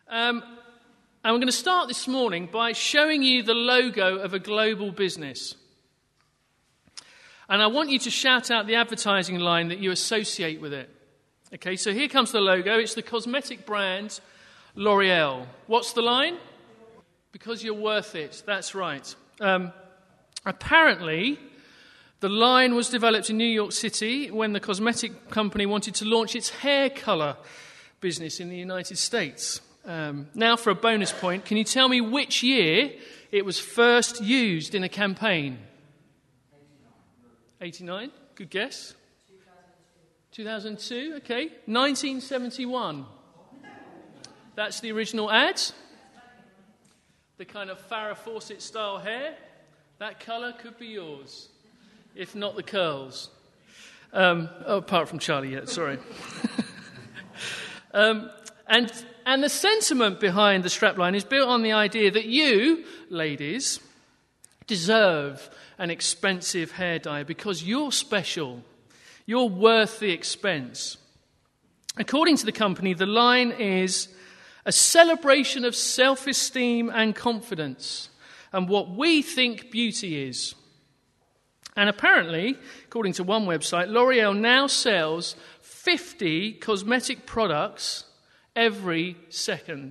And we're going to start this morning by showing you the logo of a global business. And I want you to shout out the advertising line that you associate with it. Okay, so here comes the logo. It's the cosmetic brand L'Oreal. What's the line? Because you're worth it. That's right. Apparently, the line was developed in New York City when the cosmetic company wanted to launch its hair colour business in the United States. Now for a bonus point, can you tell me which year it was first used in a campaign? 89? Good guess. 2002, okay. 1971. That's the original ad. The kind of Farrah Fawcett style hair. That colour could be yours, if not the curls. Apart from Charlie, yeah, sorry. And the sentiment behind the strapline is built on the idea that you, ladies, deserve an expensive hair dye because you're special. You're worth the expense. According to the company, the line is a celebration of self-esteem and confidence and what we think beauty is. And apparently, according to one website, L'Oreal now sells 50 cosmetic products every second.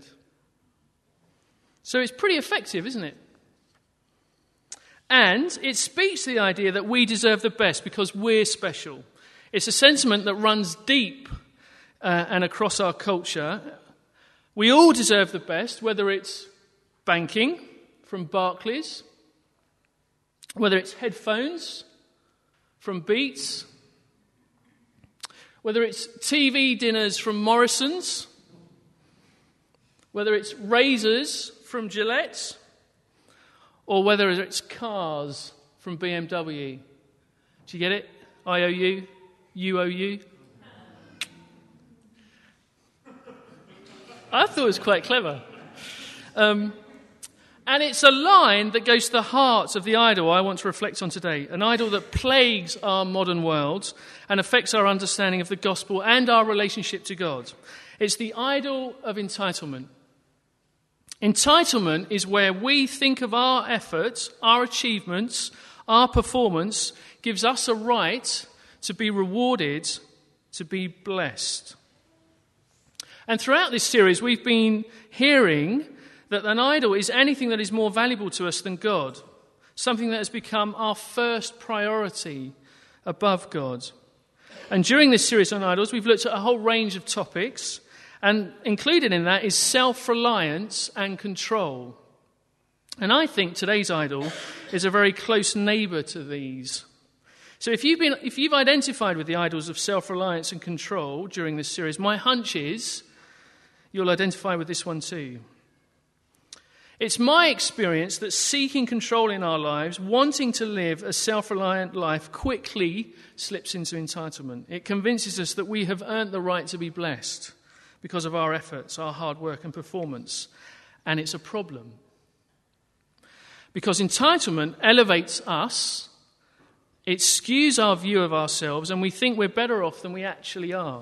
So it's pretty effective, isn't it? And it speaks to the idea that we deserve the best because we're special. It's a sentiment that runs deep and across our culture. We all deserve the best, whether it's banking from Barclays, whether it's headphones from Beats, whether it's TV dinners from Morrison's, whether it's razors from Gillette, or whether it's cars from BMW. Do you get it? IOU, UOU. I thought it was quite clever. And it's a line that goes to the heart of the idol I want to reflect on today, an idol that plagues our modern world and affects our understanding of the gospel and our relationship to God. It's the idol of entitlement. Entitlement is where we think of our efforts, our achievements, our performance gives us a right to be rewarded, to be blessed. And throughout this series, we've been hearing that an idol is anything that is more valuable to us than God, something that has become our first priority above God. And during this series on idols, we've looked at a whole range of topics, and included in that is self-reliance and control. And I think today's idol is a very close neighbour to these. So if you've identified with the idols of self-reliance and control during this series, my hunch is you'll identify with this one too. It's my experience that seeking control in our lives, wanting to live a self-reliant life, quickly slips into entitlement. It convinces us that we have earned the right to be blessed because of our efforts, our hard work and performance. And it's a problem. Because entitlement elevates us, it skews our view of ourselves, and we think we're better off than we actually are.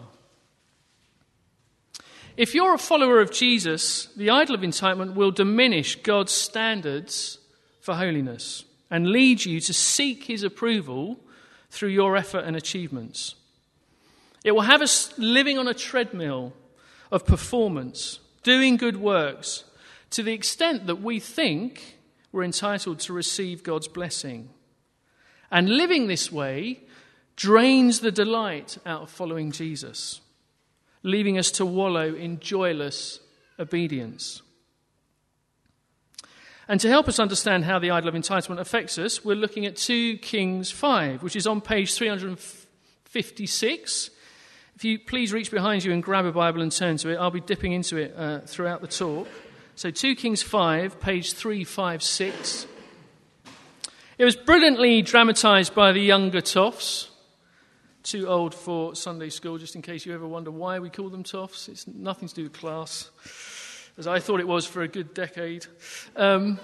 If you're a follower of Jesus, the idol of entitlement will diminish God's standards for holiness and lead you to seek his approval through your effort and achievements. It will have us living on a treadmill of performance, doing good works, to the extent that we think we're entitled to receive God's blessing. And living this way drains the delight out of following Jesus, leaving us to wallow in joyless obedience. And to help us understand how the idol of entitlement affects us, we're looking at 2 Kings 5, which is on page 356. If you please reach behind you and grab a Bible and turn to it, I'll be dipping into it throughout the talk. So 2 Kings 5, page 356. It was brilliantly dramatised by the younger toffs. Too old for Sunday school, just in case you ever wonder why we call them toffs. It's nothing to do with class, as I thought it was for a good decade. 2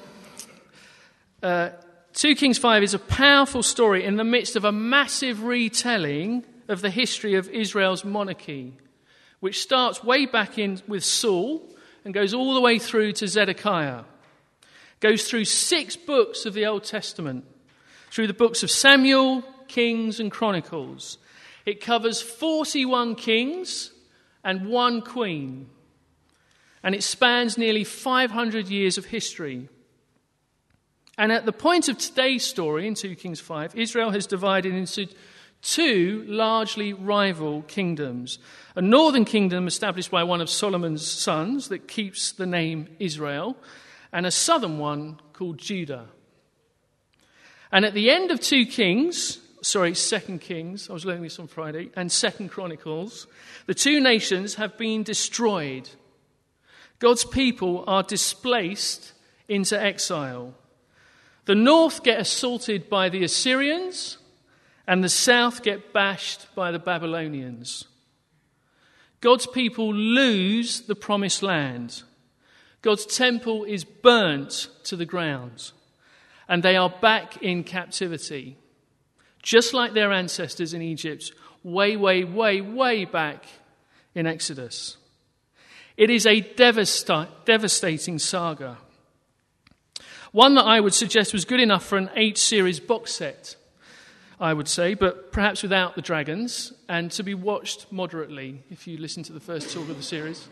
Kings 5 is a powerful story in the midst of a massive retelling of the history of Israel's monarchy, which starts way back in with Saul and goes all the way through to Zedekiah. Goes through 6 books of the Old Testament, through the books of Samuel, Kings, and Chronicles. It covers 41 kings and 1 queen. And it spans nearly 500 years of history. And at the point of today's story, in 2 Kings 5, Israel has divided into 2 largely rival kingdoms. A northern kingdom established by one of Solomon's sons that keeps the name Israel, and a southern one called Judah. And at the end of 2 Kings, 2 Kings, I was learning this on Friday, and 2 Chronicles, the 2 nations have been destroyed. God's people are displaced into exile. The north get assaulted by the Assyrians, and the south get bashed by the Babylonians. God's people lose the promised land. God's temple is burnt to the ground, and they are back in captivity, just like their ancestors in Egypt, way, way, way, way back in Exodus. It is a devastating saga. One that I would suggest was good enough for an 8-series box set, I would say, but perhaps without the dragons, and to be watched moderately if you listen to the first talk of the series.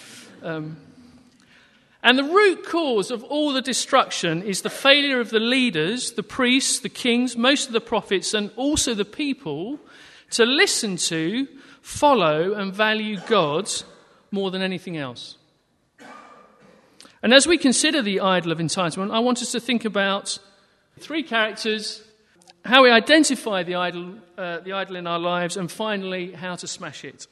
And the root cause of all the destruction is the failure of the leaders, the priests, the kings, most of the prophets, and also the people to listen to, follow, and value God more than anything else. And as we consider the idol of entitlement, I want us to think about 3 characters, how we identify the idol in our lives, and finally, how to smash it.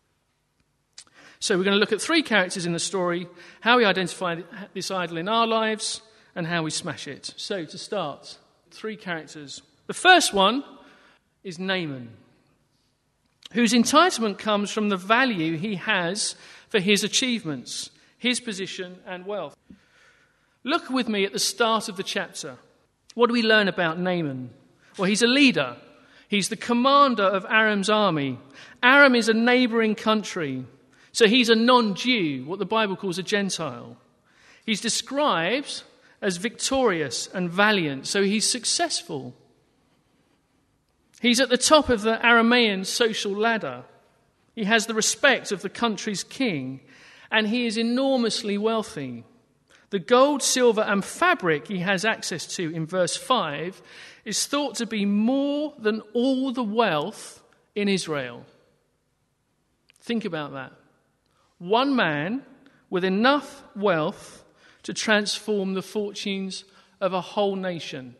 So we're going to look at 3 characters in the story, how we identify this idol in our lives, and how we smash it. So to start, 3 characters. The first one is Naaman, whose entitlement comes from the value he has for his achievements, his position and wealth. Look with me at the start of the chapter. What do we learn about Naaman? Well, he's a leader. He's the commander of Aram's army. Aram is a neighbouring country. So he's a non-Jew, what the Bible calls a Gentile. He's described as victorious and valiant, so he's successful. He's at the top of the Aramean social ladder. He has the respect of the country's king, and he is enormously wealthy. The gold, silver, and fabric he has access to in verse 5 is thought to be more than all the wealth in Israel. Think about that. One man with enough wealth to transform the fortunes of a whole nation.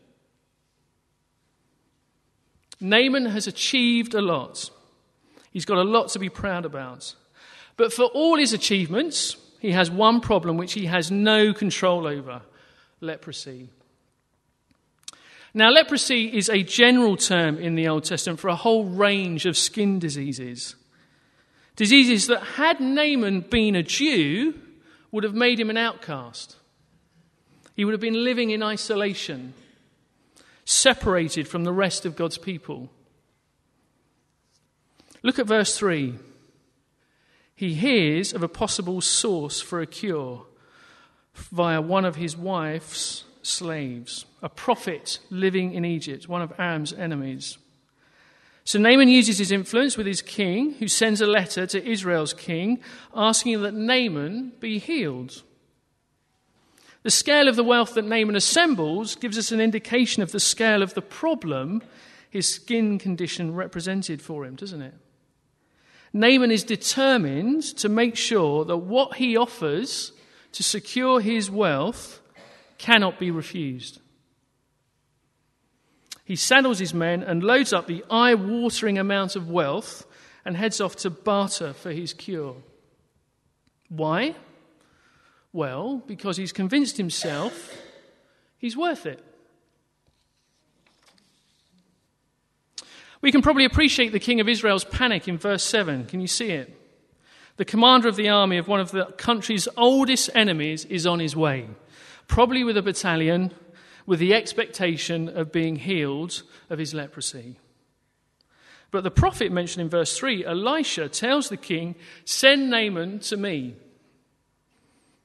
Naaman has achieved a lot. He's got a lot to be proud about. But for all his achievements, he has one problem which he has no control over: leprosy. Now, leprosy is a general term in the Old Testament for a whole range of skin diseases. Diseases that, had Naaman been a Jew, would have made him an outcast. He would have been living in isolation, separated from the rest of God's people. Look at verse 3. He hears of a possible source for a cure via one of his wife's slaves, a prophet living in Egypt, one of Aram's enemies. So Naaman uses his influence with his king, who sends a letter to Israel's king asking that Naaman be healed. The scale of the wealth that Naaman assembles gives us an indication of the scale of the problem his skin condition represented for him, doesn't it? Naaman is determined to make sure that what he offers to secure his wealth cannot be refused. He saddles his men and loads up the eye-watering amount of wealth and heads off to barter for his cure. Why? Well, because he's convinced himself he's worth it. We can probably appreciate the king of Israel's panic in verse 7. Can you see it? The commander of the army of one of the country's oldest enemies is on his way, probably with a battalion, with the expectation of being healed of his leprosy. But the prophet mentioned in verse 3, Elisha tells the king, "Send Naaman to me."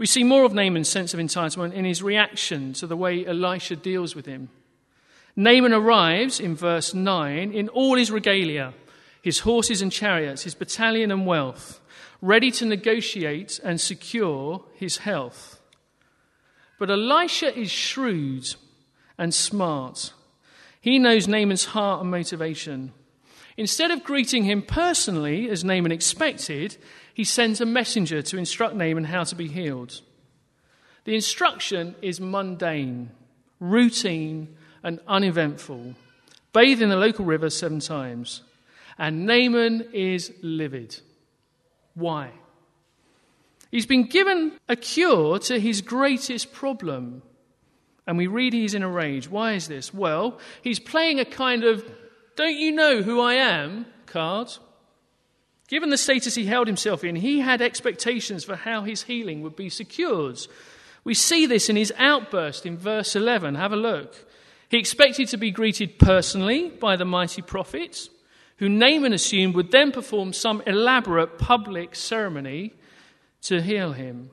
We see more of Naaman's sense of entitlement in his reaction to the way Elisha deals with him. Naaman arrives in verse 9 in all his regalia, his horses and chariots, his battalion and wealth, ready to negotiate and secure his health. But Elisha is shrewd and smart. He knows Naaman's heart and motivation. Instead of greeting him personally, as Naaman expected, he sends a messenger to instruct Naaman how to be healed. The instruction is mundane, routine, and uneventful. Bathe in the local river 7 times. And Naaman is livid. Why? He's been given a cure to his greatest problem. And we read he's in a rage. Why is this? Well, he's playing a kind of, don't you know who I am card. Given the status he held himself in, he had expectations for how his healing would be secured. We see this in his outburst in verse 11. Have a look. He expected to be greeted personally by the mighty prophet, who Naaman assumed would then perform some elaborate public ceremony to heal him.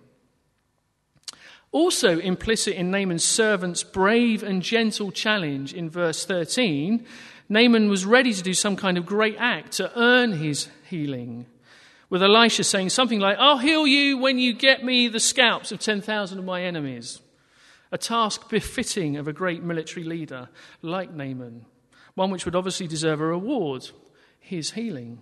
Also implicit in Naaman's servant's brave and gentle challenge in verse 13, Naaman was ready to do some kind of great act to earn his healing, with Elisha saying something like, I'll heal you when you get me the scalps of 10,000 of my enemies. A task befitting of a great military leader like Naaman, one which would obviously deserve a reward, his healing.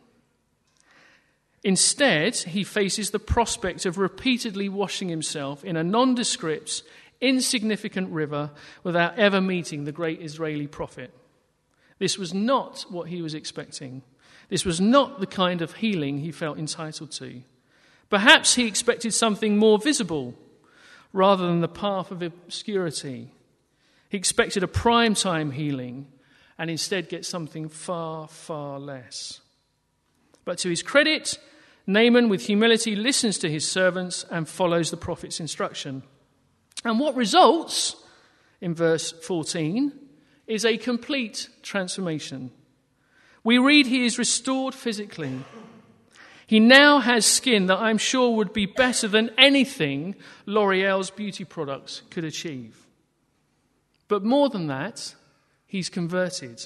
Instead, he faces the prospect of repeatedly washing himself in a nondescript, insignificant river without ever meeting the great Israeli prophet. This was not what he was expecting. This was not the kind of healing he felt entitled to. Perhaps he expected something more visible rather than the path of obscurity. He expected a prime-time healing and instead get something far, far less. But to his credit, Naaman, with humility, listens to his servants and follows the prophet's instruction. And what results, in verse 14, is a complete transformation. We read he is restored physically. He now has skin that I'm sure would be better than anything L'Oreal's beauty products could achieve. But more than that, he's converted.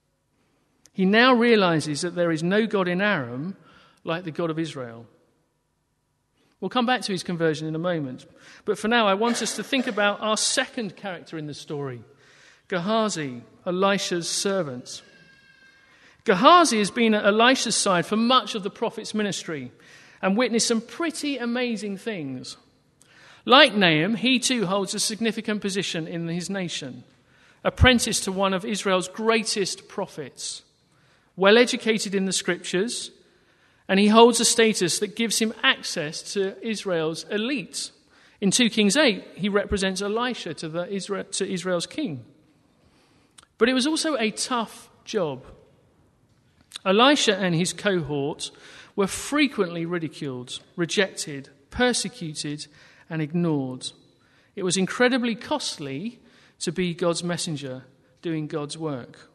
He now realizes that there is no God in Aram like the God of Israel. We'll come back to his conversion in a moment. But for now, I want us to think about our second character in the story, Gehazi, Elisha's servant. Gehazi has been at Elisha's side for much of the prophet's ministry and witnessed some pretty amazing things. Like Nahum, he too holds a significant position in his nation, apprentice to one of Israel's greatest prophets, well educated in the scriptures, and he holds a status that gives him access to Israel's elite. In 2 Kings 8, he represents Elisha to Israel's king. But it was also a tough job. Elisha and his cohort were frequently ridiculed, rejected, persecuted, and ignored. It was incredibly costly to be God's messenger, doing God's work.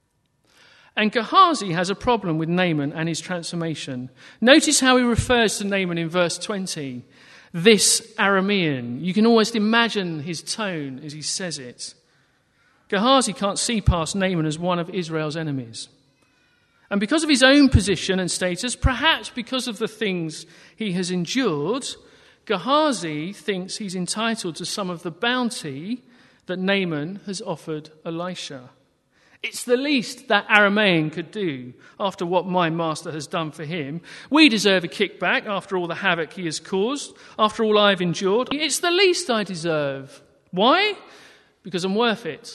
And Gehazi has a problem with Naaman and his transformation. Notice how he refers to Naaman in verse 20. This Aramean. You can almost imagine his tone as he says it. Gehazi can't see past Naaman as one of Israel's enemies. And because of his own position and status, perhaps because of the things he has endured, Gehazi thinks he's entitled to some of the bounty that Naaman has offered Elisha. It's the least that Aramean could do after what my master has done for him. We deserve a kickback after all the havoc he has caused, after all I've endured. It's the least I deserve. Why? Because I'm worth it.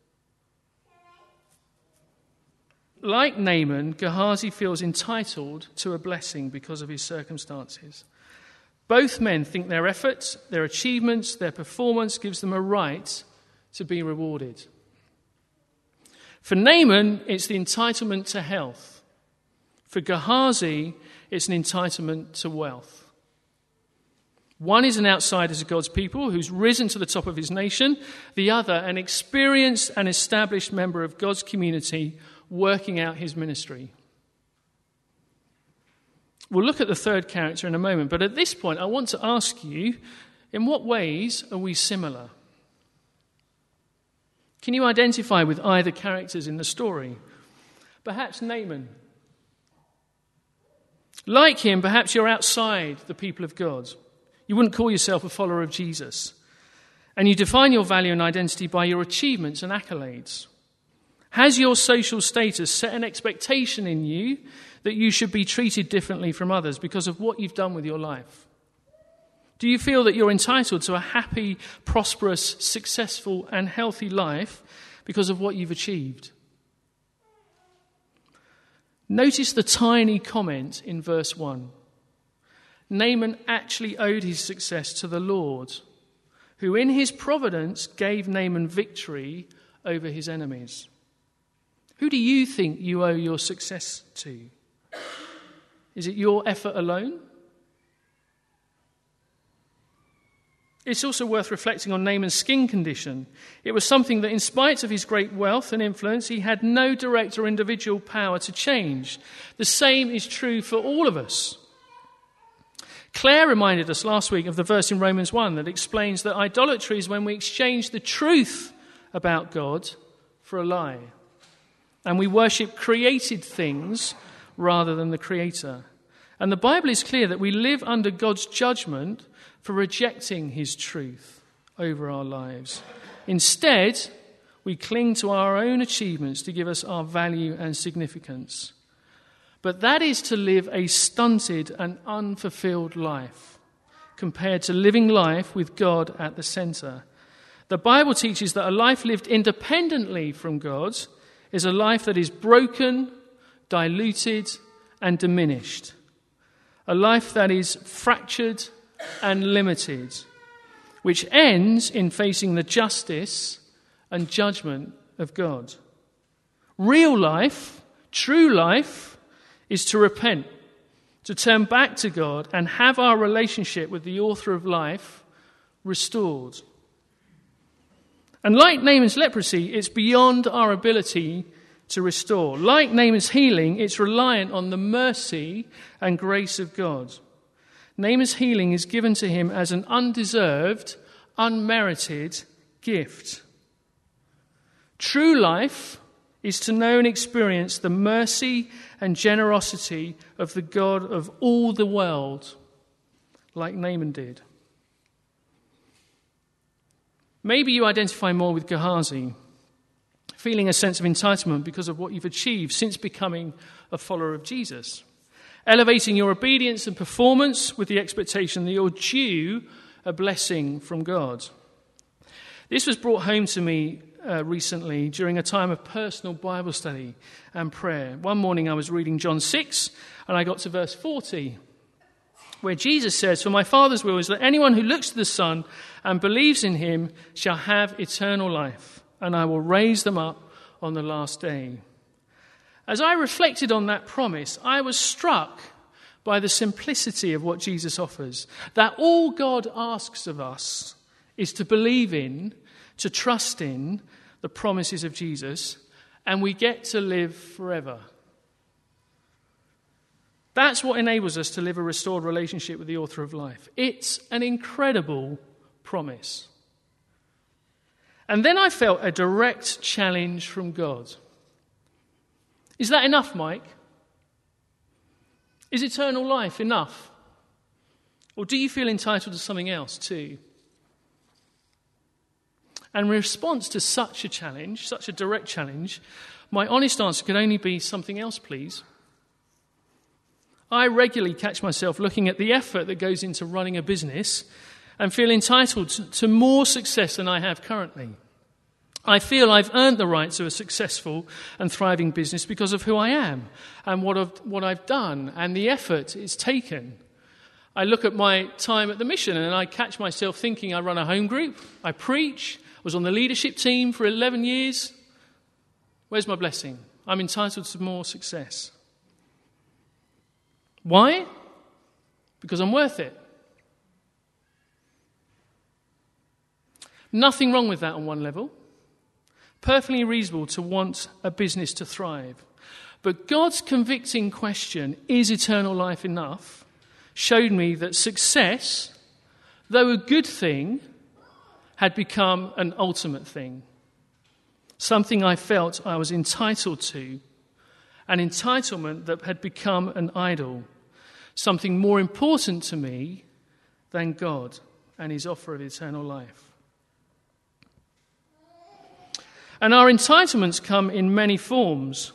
Like Naaman, Gehazi feels entitled to a blessing because of his circumstances. Both men think their efforts, their achievements, their performance gives them a right to be rewarded. For Naaman, it's the entitlement to health. For Gehazi, it's an entitlement to wealth. One is an outsider to God's people who's risen to the top of his nation. The other, an experienced and established member of God's community working out his ministry. We'll look at the third character in a moment, but at this point I want to ask you, In what ways are we similar? Can you identify with either characters in the story? Perhaps Naaman. Like him, perhaps you're outside the people of God. You wouldn't call yourself a follower of Jesus. And you define your value and identity by your achievements and accolades. Has your social status set an expectation in you that you should be treated differently from others because of what you've done with your life? Do you feel that you're entitled to a happy, prosperous, successful, and healthy life because of what you've achieved? Notice the tiny comment in verse 1. Naaman actually owed his success to the Lord, who in his providence gave Naaman victory over his enemies. Who do you think you owe your success to? Is it your effort alone? It's also worth reflecting on Naaman's skin condition. It was something that, in spite of his great wealth and influence, he had no direct or individual power to change. The same is true for all of us. Claire reminded us last week of the verse in Romans 1 that explains that idolatry is when we exchange the truth about God for a lie, and we worship created things rather than the Creator. And the Bible is clear that we live under God's judgment for rejecting his truth over our lives. Instead, we cling to our own achievements to give us our value and significance. But that is to live a stunted and unfulfilled life compared to living life with God at the center. The Bible teaches that a life lived independently from God is a life that is broken, diluted, and diminished. A life that is fractured and limited, which ends in facing the justice and judgment of God. Real life, true life, is to repent, to turn back to God and have our relationship with the author of life restored. And like Naaman's leprosy, it's beyond our ability to restore. Like Naaman's healing, it's reliant on the mercy and grace of God. Naaman's healing is given to him as an undeserved, unmerited gift. True life is to know and experience the mercy and generosity of the God of all the world, like Naaman did. Maybe you identify more with Gehazi, feeling a sense of entitlement because of what you've achieved since becoming a follower of Jesus. Elevating your obedience and performance with the expectation that you're due a blessing from God. This was brought home to me recently during a time of personal Bible study and prayer. One morning I was reading John 6 and I got to verse 40, where Jesus says, "For my Father's will is that anyone who looks to the Son and believes in him shall have eternal life, and I will raise them up on the last day." As I reflected on that promise, I was struck by the simplicity of what Jesus offers. That all God asks of us is to believe in, to trust in the promises of Jesus, and we get to live forever. That's what enables us to live a restored relationship with the author of life. It's an incredible promise. And then I felt a direct challenge from God. Is that enough, Mike? Is eternal life enough? Or do you feel entitled to something else too? And in response to such a challenge, such a direct challenge, my honest answer could only be something else, please. I regularly catch myself looking at the effort that goes into running a business and feel entitled to more success than I have currently. I feel I've earned the right to a successful and thriving business because of who I am and what I've done and the effort it's taken. I look at my time at the mission and I catch myself thinking I run a home group, I preach, was on the leadership team for 11 years. Where's my blessing? I'm entitled to more success. Why? Because I'm worth it. Nothing wrong with that on one level. Perfectly reasonable to want a business to thrive. But God's convicting question, is eternal life enough, showed me that success, though a good thing, had become an ultimate thing. Something I felt I was entitled to, an entitlement that had become an idol, something more important to me than God and his offer of eternal life. And our entitlements come in many forms.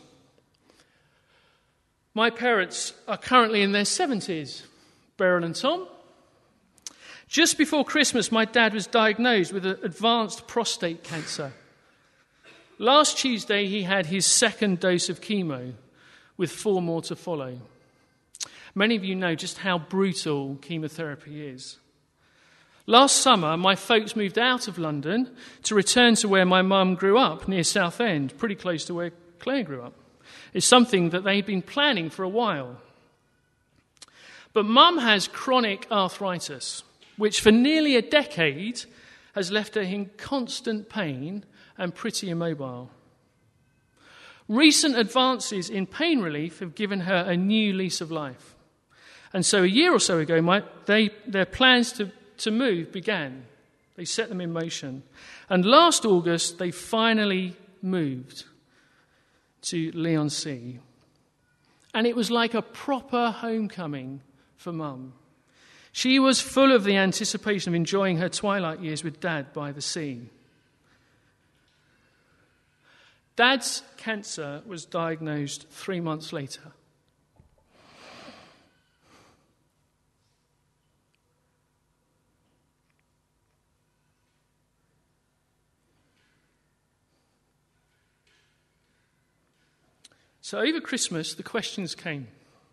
My parents are currently in their 70s, Beryl and Tom. Just before Christmas, my dad was diagnosed with advanced prostate cancer. Last Tuesday, he had his second dose of chemo, with 4 more to follow. Many of you know just how brutal chemotherapy is. Last summer, my folks moved out of London to return to where my mum grew up, near Southend, pretty close to where Claire grew up. It's something that they'd been planning for a while. But Mum has chronic arthritis, which for nearly a decade has left her in constant pain and pretty immobile. Recent advances in pain relief have given her a new lease of life. And so a year or so ago, their plans to move began. They set them in motion. And last August, they finally moved to Leigh-on-Sea. And it was like a proper homecoming for Mum. She was full of the anticipation of enjoying her twilight years with Dad by the sea. Dad's cancer was diagnosed 3 months later. So over Christmas, the questions came.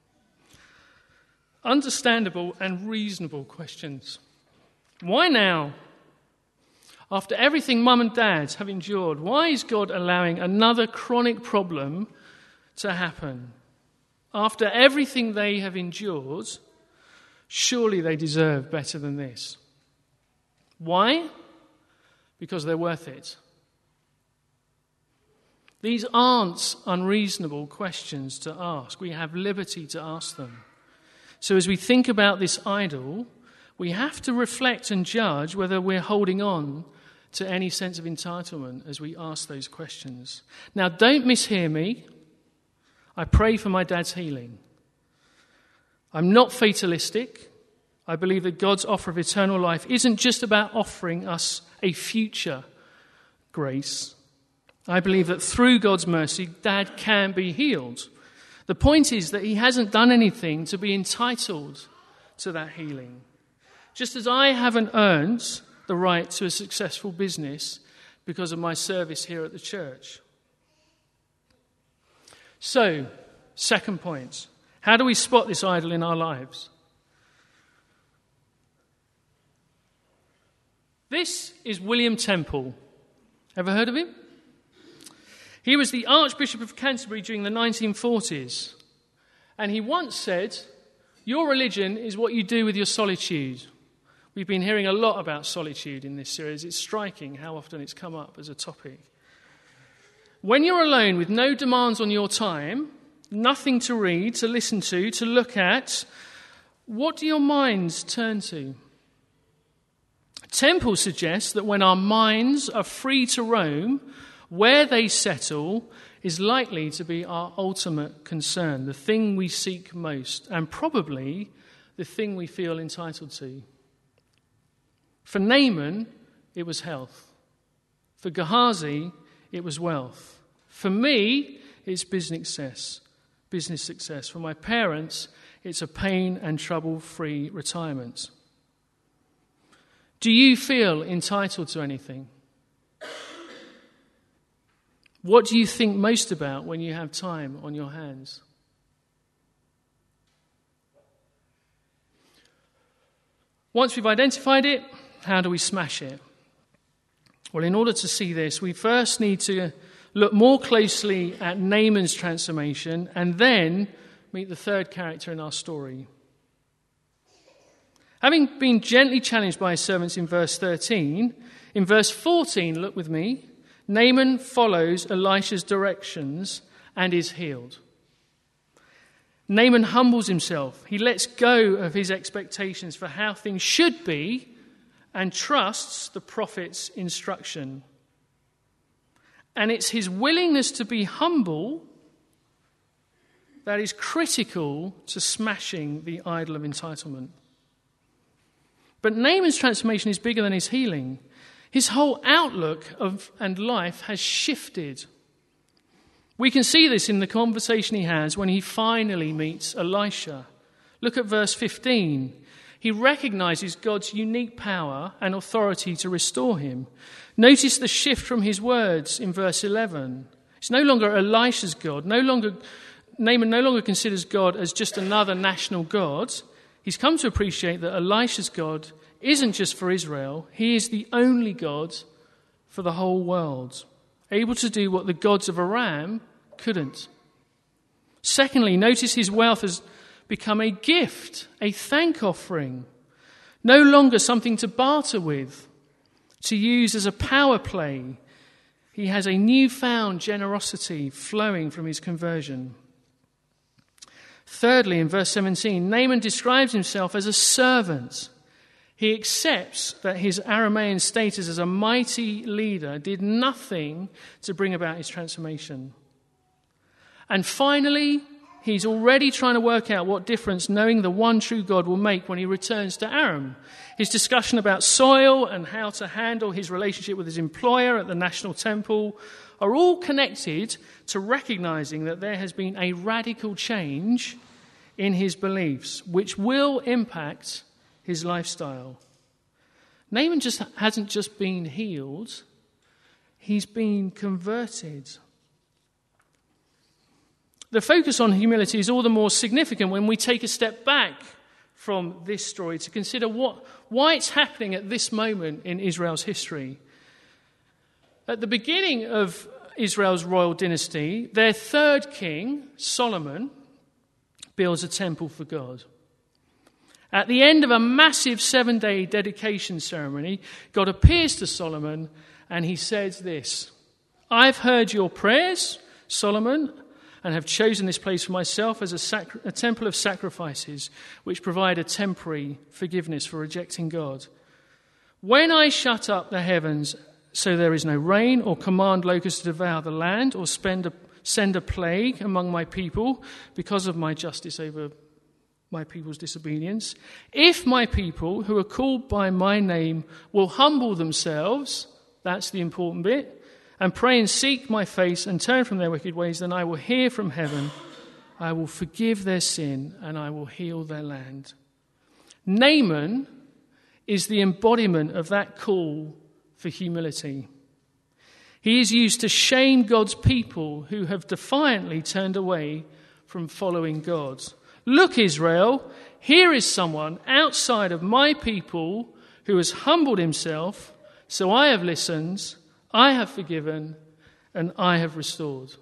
Understandable and reasonable questions. Why now? After everything Mum and Dad have endured, why is God allowing another chronic problem to happen? After everything they have endured, surely they deserve better than this. Why? Because they're worth it. These aren't unreasonable questions to ask. We have liberty to ask them. So as we think about this idol, we have to reflect and judge whether we're holding on to any sense of entitlement as we ask those questions. Now, don't mishear me. I pray for my dad's healing. I'm not fatalistic. I believe that God's offer of eternal life isn't just about offering us a future grace. I believe that through God's mercy, Dad can be healed. The point is that he hasn't done anything to be entitled to that healing. Just as I haven't earned the right to a successful business because of my service here at the church. So, second point. How do we spot this idol in our lives? This is William Temple. Ever heard of him? He was the Archbishop of Canterbury during the 1940s. And he once said, "Your religion is what you do with your solitude." We've been hearing a lot about solitude in this series. It's striking how often it's come up as a topic. When you're alone with no demands on your time, nothing to read, to listen to look at, what do your minds turn to? Temple suggests that when our minds are free to roam, where they settle is likely to be our ultimate concern, the thing we seek most, and probably the thing we feel entitled to. For Naaman, it was health. For Gehazi, it was wealth. For me, it's business success. For my parents, it's a pain and trouble-free retirement. Do you feel entitled to anything? What do you think most about when you have time on your hands? Once we've identified it, how do we smash it? Well, in order to see this, we first need to look more closely at Naaman's transformation and then meet the third character in our story. Having been gently challenged by his servants in verse 13, in verse 14, look with me, Naaman follows Elisha's directions and is healed. Naaman humbles himself. He lets go of his expectations for how things should be and trusts the prophet's instruction. And it's his willingness to be humble that is critical to smashing the idol of entitlement. But Naaman's transformation is bigger than his healing. His whole outlook and life has shifted. We can see this in the conversation he has when he finally meets Elisha. Look at verse 15. He recognizes God's unique power and authority to restore him. Notice the shift from his words in verse 11. It's no longer Elisha's God. Naaman no longer considers God as just another national god. He's come to appreciate that Elisha's God isn't just for Israel. He is the only God for the whole world, able to do what the gods of Aram couldn't. Secondly, notice his wealth has become a gift, a thank offering, no longer something to barter with, to use as a power play. He has a newfound generosity flowing from his conversion. Thirdly, in verse 17, Naaman describes himself as a servant. He accepts that his Aramean status as a mighty leader did nothing to bring about his transformation. And finally, he's already trying to work out what difference knowing the one true God will make when he returns to Aram. His discussion about soil and how to handle his relationship with his employer at the National Temple are all connected to recognizing that there has been a radical change in his beliefs, which will impact his lifestyle. Naaman hasn't just been healed, he's been converted. The focus on humility is all the more significant when we take a step back from this story to consider why it's happening at this moment in Israel's history. At the beginning of Israel's royal dynasty, their third king, Solomon, builds a temple for God. At the end of a massive 7-day dedication ceremony, God appears to Solomon and he says this: "I've heard your prayers, Solomon, and have chosen this place for myself as a temple of sacrifices, which provide a temporary forgiveness for rejecting God. When I shut up the heavens so there is no rain, or command locusts to devour the land, or send a plague among my people because of my justice over my people's disobedience, if my people who are called by my name will humble themselves," that's the important bit, "and pray and seek my face and turn from their wicked ways, then I will hear from heaven, I will forgive their sin, and I will heal their land." Naaman is the embodiment of that call for humility. He is used to shame God's people who have defiantly turned away from following God. "Look, Israel, here is someone outside of my people who has humbled himself, so I have listened, I have forgiven, and I have restored."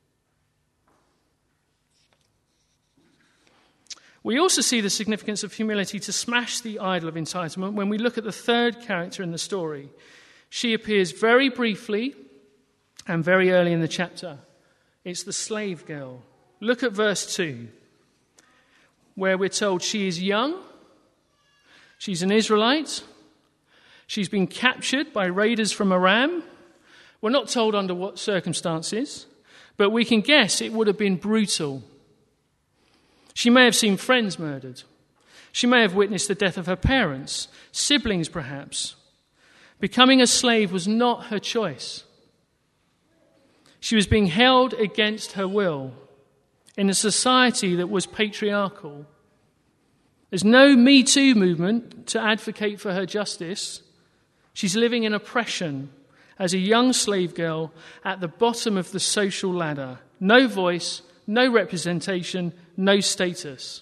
We also see the significance of humility to smash the idol of entitlement when we look at the third character in the story. She appears very briefly and very early in the chapter. It's the slave girl. Look at verse 2, where we're told she is young, she's an Israelite, she's been captured by raiders from Aram. We're not told under what circumstances, but we can guess it would have been brutal. She may have seen friends murdered. She may have witnessed the death of her parents, siblings perhaps. Becoming a slave was not her choice. She was being held against her will in a society that was patriarchal. There's no Me Too movement to advocate for her justice. She's living in oppression as a young slave girl at the bottom of the social ladder. No voice, no representation, no status.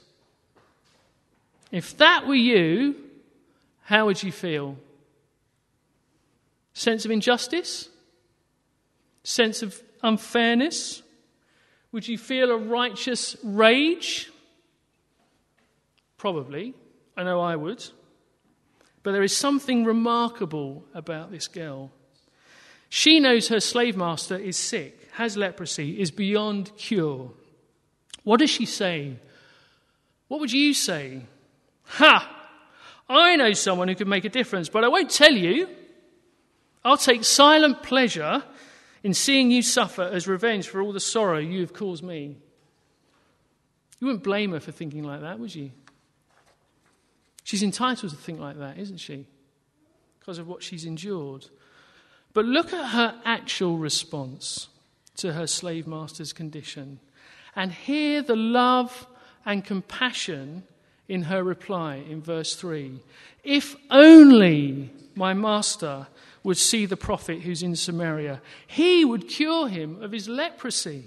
If that were you, how would you feel? Sense of injustice? Sense of unfairness? Would you feel a righteous rage? Probably. I know I would. But there is something remarkable about this girl. She knows her slave master is sick, has leprosy, is beyond cure. What does she say? What would you say? "Ha! I know someone who could make a difference, but I won't tell you. I'll take silent pleasure in seeing you suffer as revenge for all the sorrow you have caused me. You wouldn't blame her for thinking like that, would you? She's entitled to think like that, isn't she? Because of what she's endured. But look at her actual response to her slave master's condition. And hear the love and compassion in her reply in verse 3. If only my master would see the prophet who's in Samaria, he would cure him of his leprosy.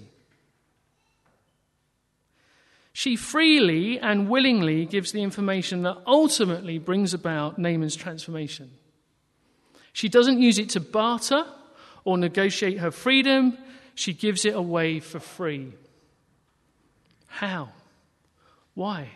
She freely and willingly gives the information that ultimately brings about Naaman's transformation. She doesn't use it to barter or negotiate her freedom. She gives it away for free. How? Why?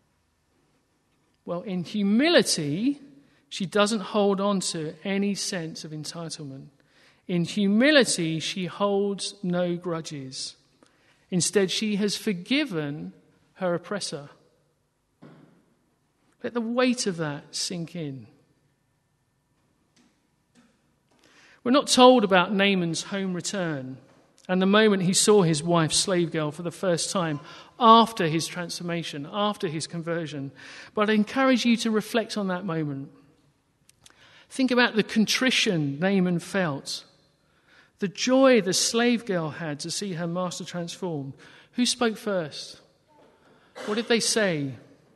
Well, in humility, she doesn't hold on to any sense of entitlement. In humility, she holds no grudges. Instead, she has forgiven her oppressor. Let the weight of that sink in. We're not told about Naaman's home return and the moment he saw his wife's slave girl for the first time after his transformation, after his conversion. But I encourage you to reflect on that moment. Think about the contrition Naaman felt, the joy the slave girl had to see her master transformed. Who spoke first? What did they say?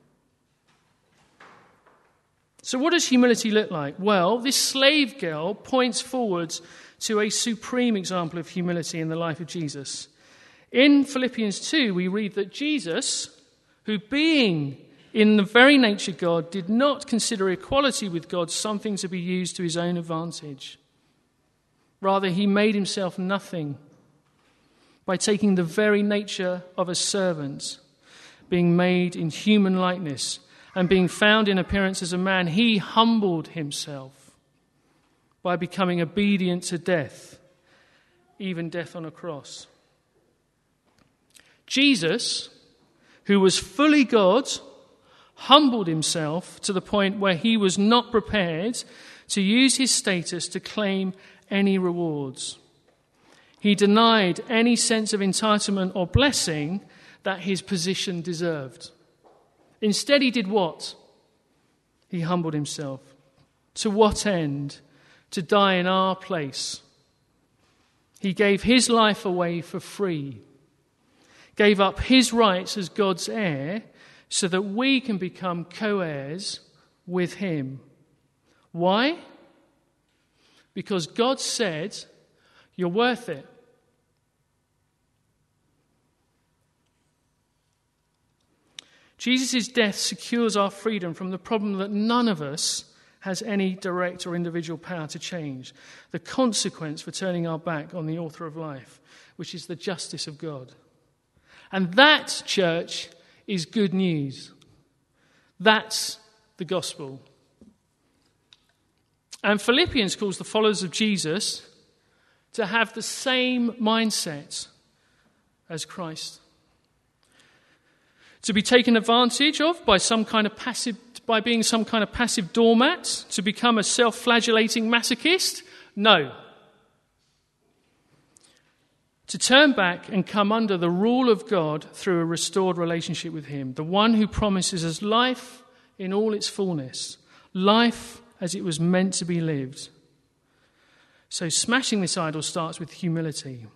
So what does humility look like? Well, this slave girl points forwards to a supreme example of humility in the life of Jesus. In Philippians 2, we read that Jesus, who being in the very nature God, did not consider equality with God something to be used to his own advantage. Rather, he made himself nothing by taking the very nature of a servant, being made in human likeness, and being found in appearance as a man, he humbled himself by becoming obedient to death, even death on a cross. Jesus, who was fully God, humbled himself to the point where he was not prepared to use his status to claim any rewards. He denied any sense of entitlement or blessing that his position deserved. Instead, he did what? He humbled himself. To what end? To die in our place. He gave his life away for free. Gave up his rights as God's heir so that we can become co-heirs with him. Why? Because God said, you're worth it. Jesus' death secures our freedom from the problem that none of us has any direct or individual power to change. The consequence for turning our back on the author of life, which is the justice of God. And that, church, is good news. That's the gospel. And Philippians calls the followers of Jesus to have the same mindset as Christ. To be taken advantage of by being some kind of passive doormat, to become a self-flagellating masochist? No. To turn back and come under the rule of God through a restored relationship with him, the one who promises us life in all its fullness, life as it was meant to be lived. So smashing this idol starts with humility.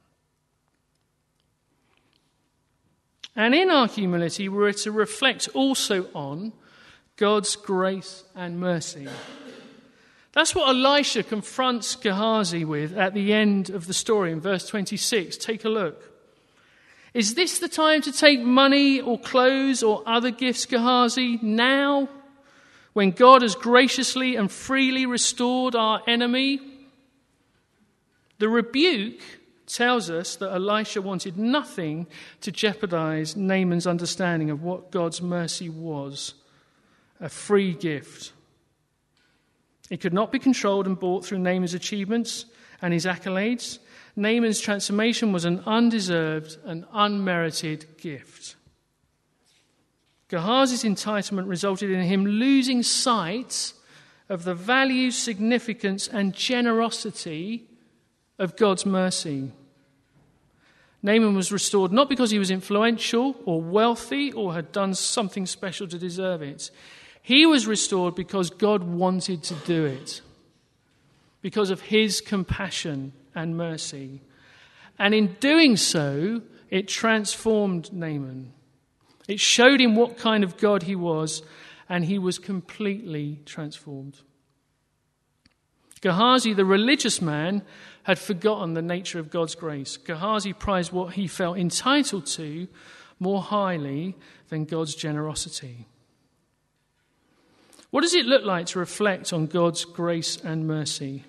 And in our humility, we're to reflect also on God's grace and mercy. That's what Elisha confronts Gehazi with at the end of the story in verse 26. Take a look. Is this the time to take money or clothes or other gifts, Gehazi, now, when God has graciously and freely restored our enemy? The rebuke tells us that Elisha wanted nothing to jeopardize Naaman's understanding of what God's mercy was, a free gift. It could not be controlled and bought through Naaman's achievements and his accolades. Naaman's transformation was an undeserved and unmerited gift. Gehazi's entitlement resulted in him losing sight of the value, significance, and generosity of God's mercy. Naaman was restored not because he was influential or wealthy or had done something special to deserve it. He was restored because God wanted to do it, because of his compassion and mercy. And in doing so, it transformed Naaman. It showed him what kind of God he was, and he was completely transformed. Gehazi, the religious man, had forgotten the nature of God's grace. Gehazi prized what he felt entitled to more highly than God's generosity. What does it look like to reflect on God's grace and mercy?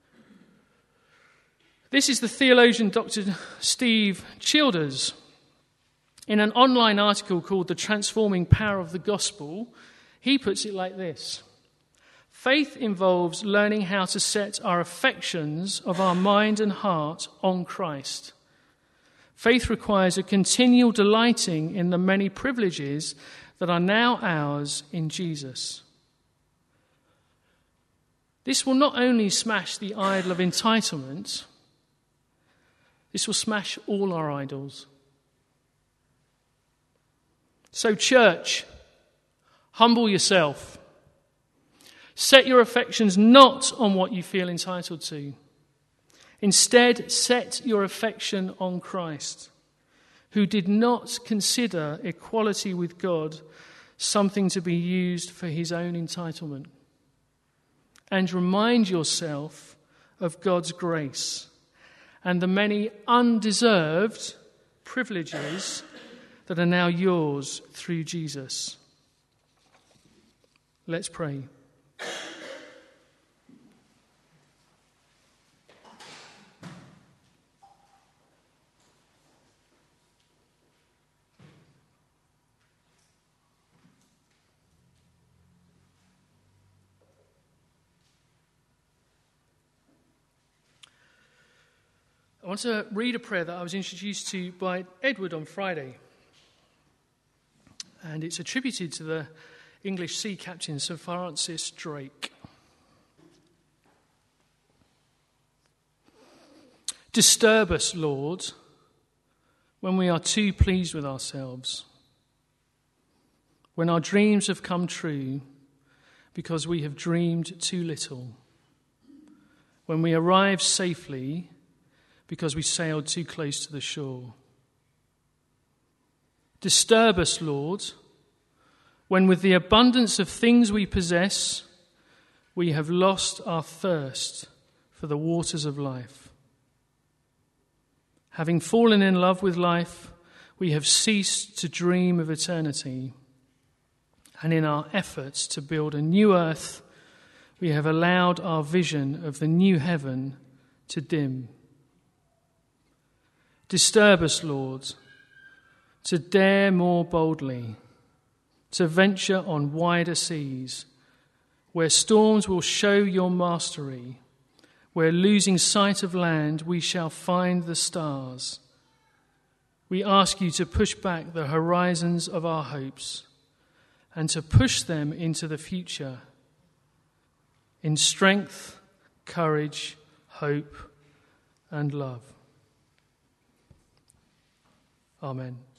This is the theologian Dr. Steve Childers. In an online article called The Transforming Power of the Gospel, he puts it like this. Faith involves learning how to set our affections of our mind and heart on Christ. Faith requires a continual delighting in the many privileges that are now ours in Jesus. This will not only smash the idol of entitlement, this will smash all our idols. So, church, humble yourself. Set your affections not on what you feel entitled to. Instead, set your affection on Christ, who did not consider equality with God something to be used for his own entitlement. And remind yourself of God's grace and the many undeserved privileges that are now yours through Jesus. Let's pray. I want to read a prayer that I was introduced to by Edward on Friday. And it's attributed to the English sea captain Sir Francis Drake. Disturb us, Lord, when we are too pleased with ourselves, when our dreams have come true because we have dreamed too little, when we arrive safely because we sailed too close to the shore. Disturb us, Lord, when with the abundance of things we possess, we have lost our thirst for the waters of life. Having fallen in love with life, we have ceased to dream of eternity. And in our efforts to build a new earth, we have allowed our vision of the new heaven to dim. Disturb us, Lord, to dare more boldly, to venture on wider seas, where storms will show your mastery, where losing sight of land we shall find the stars. We ask you to push back the horizons of our hopes and to push them into the future in strength, courage, hope, and love. Amen.